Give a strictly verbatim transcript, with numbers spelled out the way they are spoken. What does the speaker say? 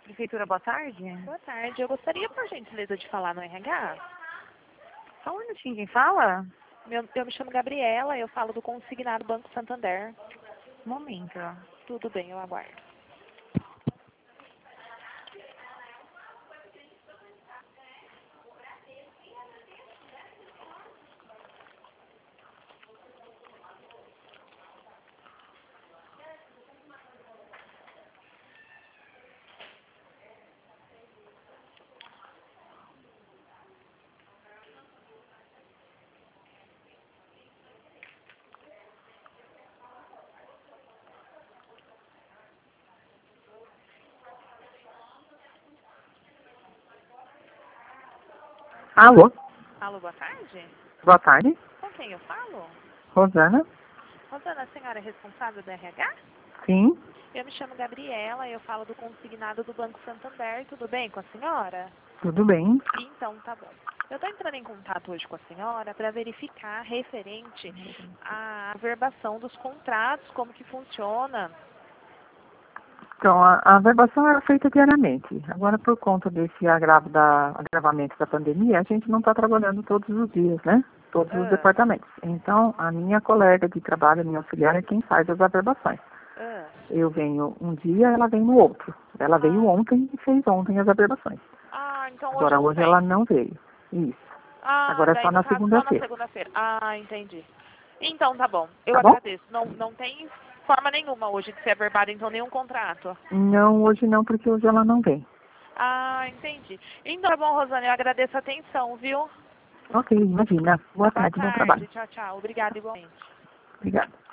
Prefeitura, boa tarde. Boa tarde. Eu gostaria, por gentileza, de falar no R H. Só um minutinho, quem fala? Meu, eu me chamo Gabriela, eu falo do consignado Banco Santander. Um momento. Tudo bem, eu aguardo. Alô? Alô, boa tarde. Boa tarde. Com quem eu falo? Rosana? Rosana, a senhora é responsável do R H? Sim. Eu me chamo Gabriela, eu falo do consignado do Banco Santander. Tudo bem com a senhora? Tudo bem? Então, tá bom. Eu estou entrando em contato hoje com a senhora para verificar referente à averbação dos contratos, como que funciona. Então, a, a verbação era feita diariamente. Agora, por conta desse agravo da, agravamento da pandemia, a gente não está trabalhando todos os dias, né? Todos os Ah, departamentos. Então, a minha colega de trabalho, a minha auxiliar, é quem faz as averbações. ah. Eu venho um dia, ela vem no outro. Ela veio Ah, ontem e fez ontem as averbações. ah, então hoje Agora, não hoje tem. ela não veio. Isso. Ah, Agora é daí só no na caso só na segunda-feira. segunda-feira. Ah, entendi. Então tá bom, eu Tá bom? agradeço. Não, não tem forma nenhuma hoje de ser averbado, então nenhum contrato. Não, hoje não, porque hoje ela não vem. Ah, entendi. Então tá bom, Rosane, eu agradeço a atenção, viu? Ok, imagina. Boa Boa tarde, bom trabalho. tarde, tchau, tchau. Obrigada igualmente. Obrigada.